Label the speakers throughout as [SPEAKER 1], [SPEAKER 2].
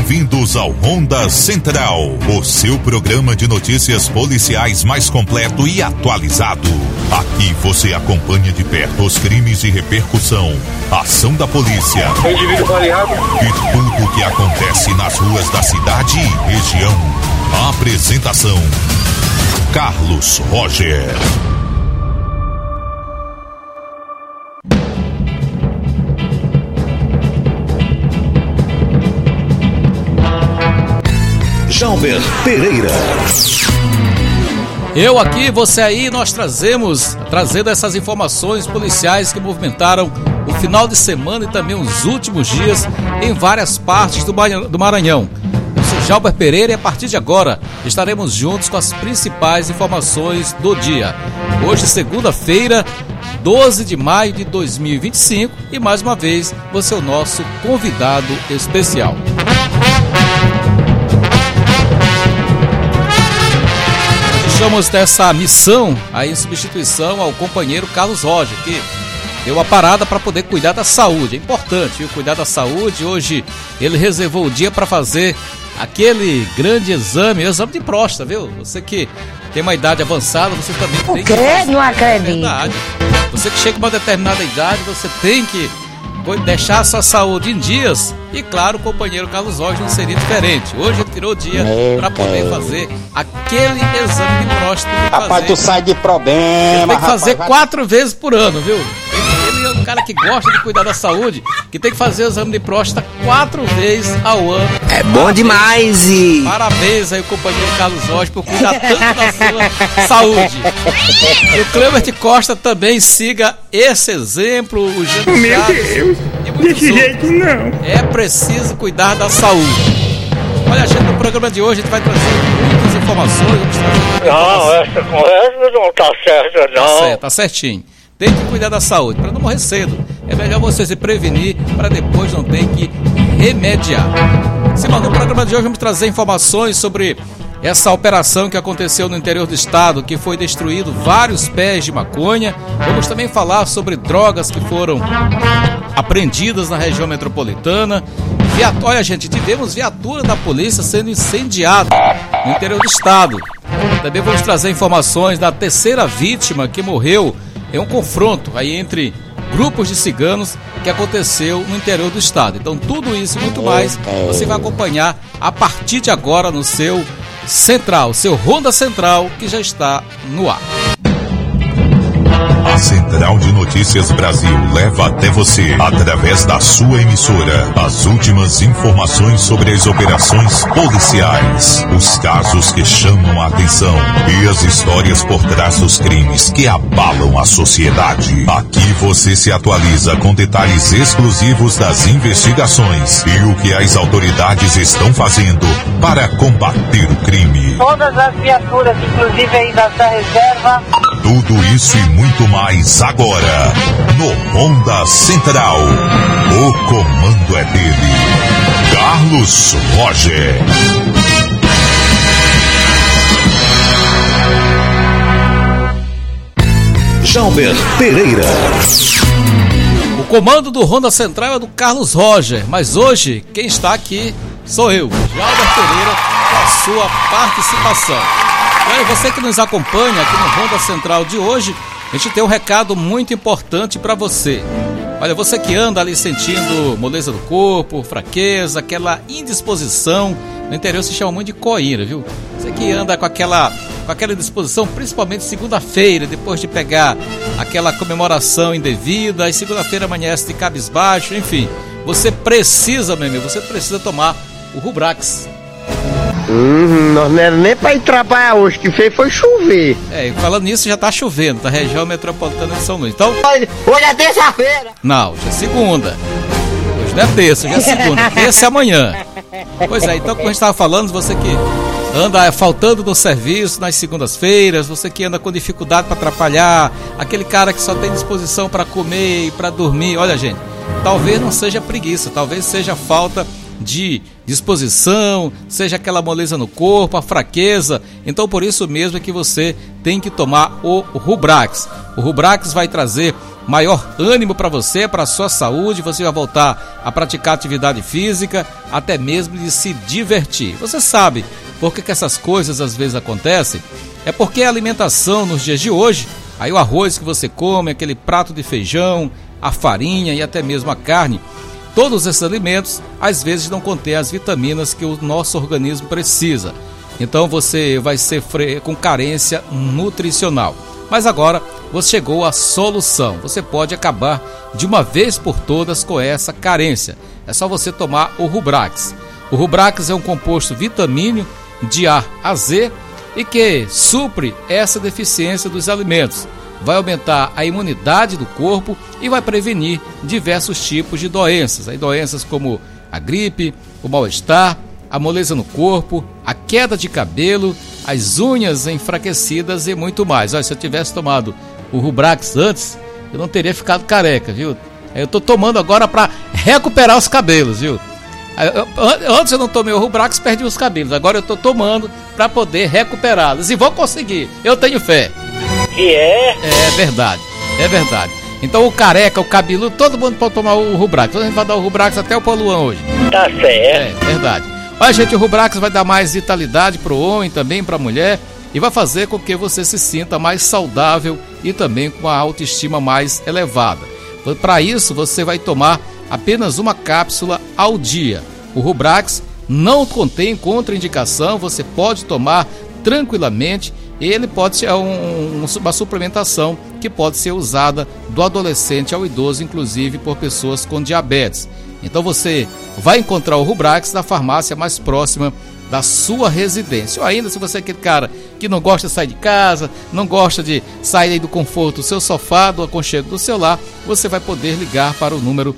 [SPEAKER 1] Bem-vindos ao Ronda Central, o seu programa de notícias policiais mais completo e atualizado. Aqui você acompanha de perto os crimes de repercussão, ação da polícia e tudo o que acontece nas ruas da cidade e região. A apresentação: Carlos Roger.
[SPEAKER 2] Jalber Pereira.
[SPEAKER 3] Eu aqui, você aí, nós trazendo essas informações policiais que movimentaram o final de semana e também os últimos dias em várias partes do Maranhão. Eu sou Jalber Pereira e a partir de agora estaremos juntos com as principais informações do dia. Hoje, segunda-feira, 12 de maio de 2025, e mais uma vez você é o nosso convidado especial. Estamos dessa missão aí em substituição ao companheiro Carlos Roger, que deu uma parada para poder cuidar da saúde. É importante, viu? Cuidar da saúde. Hoje ele reservou o dia para fazer aquele grande exame de próstata, viu? Você que tem uma idade avançada, você também tem que fazer.
[SPEAKER 4] Não acredito.
[SPEAKER 3] É verdade. Você que chega a uma determinada idade, você tem que deixar a sua saúde em dias. E claro, o companheiro Carlos Roger não seria diferente. Hoje ele tirou o dia para poder fazer aquele exame de próstata.
[SPEAKER 5] Rapaz, tu sai de problema.
[SPEAKER 3] Ele tem que fazer 4 vezes por ano, viu? Ele é um cara que gosta de cuidar da saúde, que tem que fazer o exame de próstata 4 vezes ao ano.
[SPEAKER 2] É bom demais e...
[SPEAKER 3] Parabéns aí o companheiro Carlos Roger por cuidar tanto da sua saúde. E o Cleber Costa também siga esse exemplo, o Jânio
[SPEAKER 6] Meu
[SPEAKER 3] Chaves,
[SPEAKER 6] Deus, desse jeito não.
[SPEAKER 3] É preciso cuidar da saúde. Olha, gente, no programa de hoje a gente vai trazer muitas informações.
[SPEAKER 7] Não, essa conversa não tá certa, não.
[SPEAKER 3] Tá certinho. Tem que cuidar da saúde, para não morrer cedo. É melhor você se prevenir, para depois não ter que remediar. Simão, no programa de hoje vamos trazer informações sobre essa operação que aconteceu no interior do estado, que foi destruído vários pés de maconha. Vamos também falar sobre drogas que foram apreendidas na região metropolitana. Olha, gente, tivemos viatura da polícia sendo incendiada no interior do estado. Também vamos trazer informações da terceira vítima que morreu em um confronto aí entre grupos de ciganos que aconteceu no interior do estado. Então tudo isso e muito mais você vai acompanhar a partir de agora no seu Central, seu Ronda Central, que já está no ar.
[SPEAKER 1] A Central de Notícias Brasil leva até você, através da sua emissora, as últimas informações sobre as operações policiais, os casos que chamam a atenção e as histórias por trás dos crimes que abalam a sociedade. Aqui você se atualiza com detalhes exclusivos das investigações e o que as autoridades estão fazendo para combater o crime.
[SPEAKER 8] Todas as viaturas, inclusive aí da reserva.
[SPEAKER 1] Tudo isso e muito mais agora, no Ronda Central. O comando é dele, Carlos Roger.
[SPEAKER 2] Jalber Pereira.
[SPEAKER 3] O comando do Ronda Central é do Carlos Roger, mas hoje quem está aqui sou eu, Jalber Pereira, com a sua participação. Olha, você que nos acompanha aqui no Ronda Central de hoje, a gente tem um recado muito importante para você. Olha, você que anda ali sentindo moleza do corpo, fraqueza, aquela indisposição, no interior se chama muito de coíra, viu? Você que anda com aquela indisposição, principalmente segunda-feira, depois de pegar aquela comemoração indevida, e segunda-feira amanhece de cabisbaixo, enfim, você precisa, meu amigo, você precisa tomar o Rubrax.
[SPEAKER 6] Nós não era nem pra ir trabalhar hoje, que fez foi chover.
[SPEAKER 3] E falando nisso, já tá chovendo, da região metropolitana de São Luís. Então,
[SPEAKER 8] Hoje é terça-feira.
[SPEAKER 3] não, hoje é segunda. Hoje não é terça, hoje é segunda. Terça é amanhã. Pois é, então como a gente estava falando, você que anda faltando no serviço nas segundas-feiras, você que anda com dificuldade para atrapalhar, aquele cara que só tem disposição para comer e para dormir, olha, gente, talvez não seja preguiça, talvez seja falta de disposição, seja aquela moleza no corpo, a fraqueza. Então por isso mesmo é que você tem que tomar o Rubrax. O Rubrax vai trazer maior ânimo para você, para a sua saúde, você vai voltar a praticar atividade física, até mesmo de se divertir. Você sabe por que essas coisas às vezes acontecem? É porque a alimentação nos dias de hoje, aí o arroz que você come, aquele prato de feijão, a farinha e até mesmo a carne, todos esses alimentos às vezes não contêm as vitaminas que o nosso organismo precisa. Então você vai sofrer com carência nutricional. Mas agora você chegou à solução. Você pode acabar de uma vez por todas com essa carência. É só você tomar o Rubrax. O Rubrax é um composto vitamínico de A a Z e que supre essa deficiência dos alimentos. Vai aumentar a imunidade do corpo e vai prevenir diversos tipos de doenças. Aí doenças como a gripe, o mal-estar, a moleza no corpo, a queda de cabelo, as unhas enfraquecidas e muito mais. Olha, se eu tivesse tomado o Rubrax antes, eu não teria ficado careca, viu? Eu tô tomando agora para recuperar os cabelos, viu? Antes eu não tomei o Rubrax, perdi os cabelos. Agora eu tô tomando para poder recuperá-los e vou conseguir. Eu tenho fé.
[SPEAKER 7] E é?
[SPEAKER 3] É verdade, é verdade. Então o careca, o cabelo, todo mundo pode tomar o Rubrax. A gente vai dar o Rubrax até o Poluan hoje.
[SPEAKER 7] Tá certo.
[SPEAKER 3] É verdade. Olha, gente, o Rubrax vai dar mais vitalidade para o homem, também para a mulher, e vai fazer com que você se sinta mais saudável e também com a autoestima mais elevada. Para isso, você vai tomar apenas uma cápsula ao dia. O Rubrax não contém contraindicação, você pode tomar tranquilamente. Ele pode ser uma suplementação que pode ser usada do adolescente ao idoso, inclusive por pessoas com diabetes. Então você vai encontrar o Rubrax na farmácia mais próxima da sua residência. Ou ainda, se você é aquele cara que não gosta de sair de casa, não gosta de sair do conforto do seu sofá, do aconchego do seu lar, você vai poder ligar para o número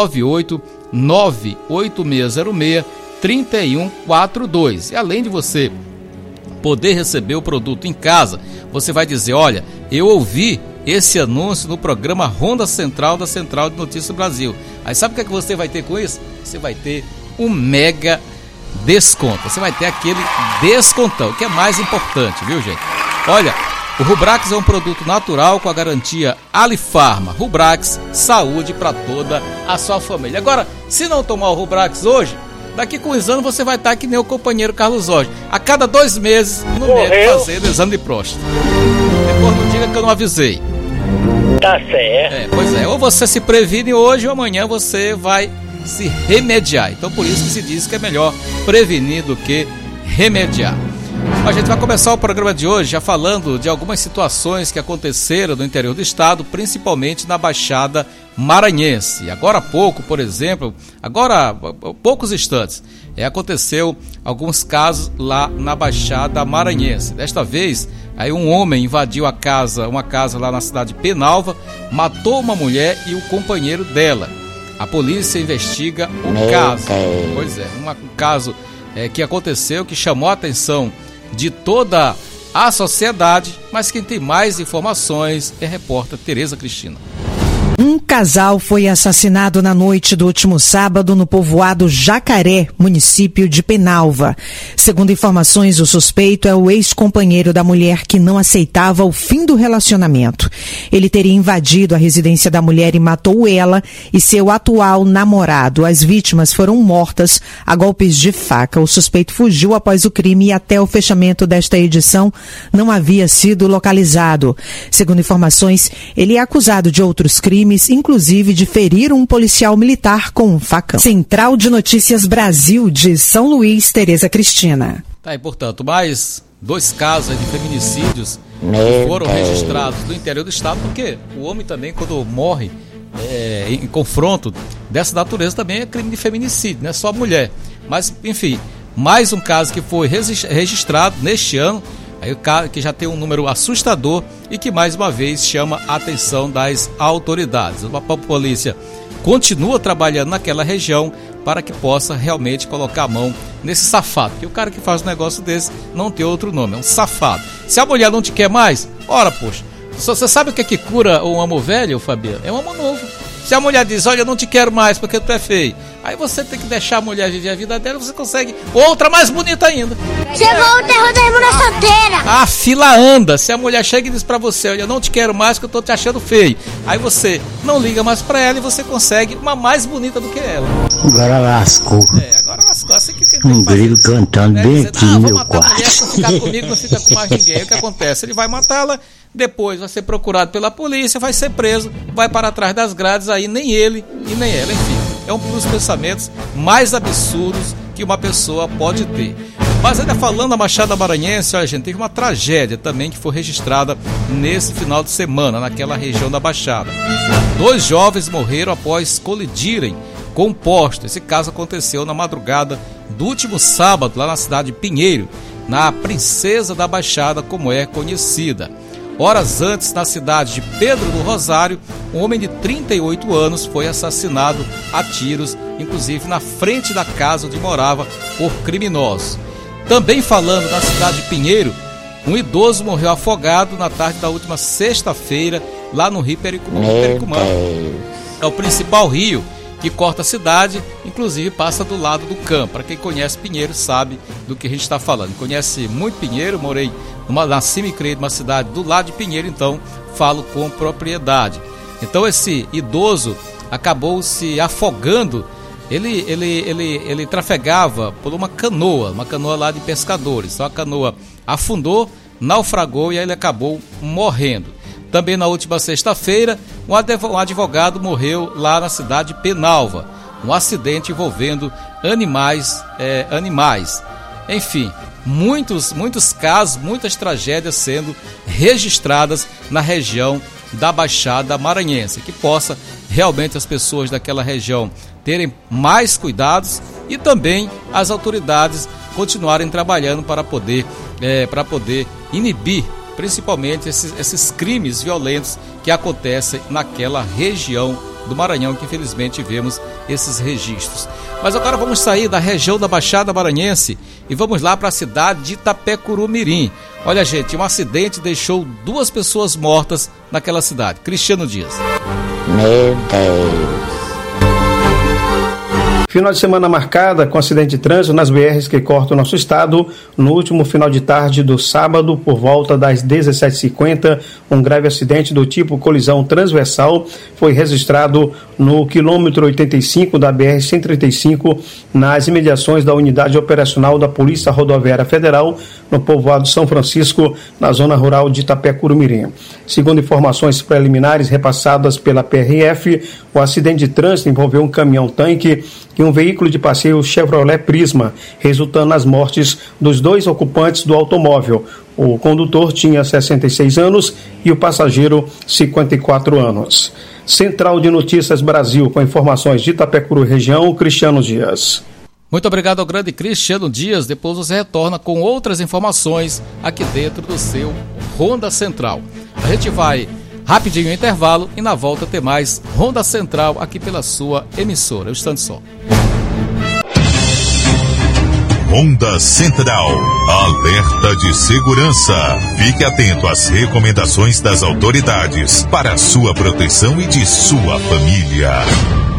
[SPEAKER 3] 9898606-3142. E além de você poder receber o produto em casa, você vai dizer: olha, eu ouvi esse anúncio no programa Ronda Central da Central de Notícias Brasil. Aí sabe o que é que você vai ter com isso? Você vai ter um mega desconto. Você vai ter aquele descontão, que é mais importante, viu, gente? Olha, o Rubrax é um produto natural com a garantia Alifarma. Rubrax, saúde para toda a sua família. Agora, se não tomar o Rubrax hoje, daqui com os anos você vai estar que nem o companheiro Carlos Jorge. A cada 2 meses, no médico fazendo exame de próstata. Depois não diga que eu não avisei.
[SPEAKER 7] Tá certo.
[SPEAKER 3] Pois é, ou você se previne hoje ou amanhã você vai se remediar. Então por isso que se diz que é melhor prevenir do que remediar. A gente vai começar o programa de hoje já falando de algumas situações que aconteceram no interior do estado, principalmente na Baixada Maranhense. Agora há pouco, por exemplo, há poucos instantes, aconteceu alguns casos lá na Baixada Maranhense. Desta vez, aí um homem invadiu uma casa lá na cidade de Penalva, matou uma mulher e o companheiro dela. A polícia investiga o caso. Pois é, um caso que aconteceu, que chamou a atenção de toda a sociedade, mas quem tem mais informações é a repórter Tereza Cristina.
[SPEAKER 4] Um casal foi assassinado na noite do último sábado no povoado Jacaré, município de Penalva. Segundo informações, o suspeito é o ex-companheiro da mulher que não aceitava o fim do relacionamento. Ele teria invadido a residência da mulher e matou ela e seu atual namorado. As vítimas foram mortas a golpes de faca. O suspeito fugiu após o crime e até o fechamento desta edição não havia sido localizado. Segundo informações, ele é acusado de outros crimes, inclusive de ferir um policial militar com um facão. Central de Notícias Brasil de São Luís, Tereza Cristina.
[SPEAKER 3] Tá, e portanto, mais 2 casos de feminicídios que foram registrados no interior do estado, porque o homem também, quando morre em confronto dessa natureza, também é crime de feminicídio, não é só a mulher. Mas, enfim, mais um caso que foi registrado neste ano, aí que já tem um número assustador e que mais uma vez chama a atenção das autoridades. A polícia continua trabalhando naquela região para que possa realmente colocar a mão nesse safado, porque o cara que faz um negócio desse não tem outro nome, é um safado. Se a mulher não te quer mais, ora, poxa, você sabe o que é que cura um amo velho, Fabiano? É um amo novo. Se a mulher diz: olha, eu não te quero mais porque tu é feio, Aí você tem que deixar a mulher viver a vida dela, você consegue outra mais bonita ainda.
[SPEAKER 9] Chegou o terror da irmã solteira.
[SPEAKER 3] A fila anda. Se a mulher chega e diz pra você, olha, eu não te quero mais, que eu tô te achando feio. Aí você não liga mais pra ela e você consegue uma mais bonita do que ela.
[SPEAKER 10] Agora lascou.
[SPEAKER 3] Agora lascou. Assim que
[SPEAKER 10] um grilo cantando bem aqui no meu quarto.
[SPEAKER 3] Mulher, se não ficar comigo, não fica com mais ninguém. O que acontece? Ele vai matá-la, depois vai ser procurado pela polícia, vai ser preso, vai para trás das grades, aí nem ele e nem ela. Enfim, é um dos pensamentos mais absurdos que uma pessoa pode ter. Mas ainda falando da Baixada Maranhense, olha, gente, teve uma tragédia também que foi registrada nesse final de semana, naquela região da Baixada. 2 jovens morreram após colidirem com um poste. Esse caso aconteceu na madrugada do último sábado, lá na cidade de Pinheiro, na Princesa da Baixada, como é conhecida. Horas antes, na cidade de Pedro do Rosário, um homem de 38 anos foi assassinado a tiros, inclusive na frente da casa onde morava, por criminosos. Também falando da cidade de Pinheiro, um idoso morreu afogado na tarde da última sexta-feira, lá no Rio Pericumã. É o principal rio que corta a cidade, inclusive passa do lado do campo. Para quem conhece Pinheiro sabe do que a gente está falando. Conhece muito Pinheiro, morei nasci e criei numa cidade do lado de Pinheiro, então falo com propriedade. Então esse idoso acabou se afogando. Ele trafegava por uma canoa lá de pescadores. Então a canoa afundou, naufragou e aí ele acabou morrendo. Também na última sexta-feira, um advogado morreu lá na cidade de Penalva. Um acidente envolvendo animais. Enfim, muitos casos, muitas tragédias sendo registradas na região da Baixada Maranhense. Que possa realmente as pessoas daquela região terem mais cuidados e também as autoridades continuarem trabalhando para poder inibir principalmente esses crimes violentos que acontecem naquela região do Maranhão, que infelizmente vemos esses registros. Mas agora vamos sair da região da Baixada Maranhense e vamos lá para a cidade de Itapecuru-Mirim. Olha, gente, um acidente deixou 2 pessoas mortas naquela cidade. Cristiano Dias.
[SPEAKER 10] Meu Deus.
[SPEAKER 11] Final de semana marcada com acidente de trânsito nas BRs que cortam o nosso estado. No último final de tarde do sábado, por volta das 17h50, um grave acidente do tipo colisão transversal foi registrado no quilômetro 85 da BR-135, nas imediações da unidade operacional da Polícia Rodoviária Federal, no povoado São Francisco, na zona rural de Itapecuru-Mirim. Segundo informações preliminares repassadas pela PRF, o acidente de trânsito envolveu um caminhão-tanque e um veículo de passeio Chevrolet Prisma, resultando nas mortes dos 2 ocupantes do automóvel. O condutor tinha 66 anos e o passageiro 54 anos. Central de Notícias Brasil, com informações de Itapecuru região, Cristiano Dias.
[SPEAKER 3] Muito obrigado ao grande Cristiano Dias. Depois você retorna com outras informações aqui dentro do seu Ronda Central. A gente vai rapidinho ao intervalo e na volta tem mais Ronda Central aqui pela sua emissora. Um instante só.
[SPEAKER 1] Ronda Central. Alerta de segurança. Fique atento às recomendações das autoridades para a sua proteção e de sua família.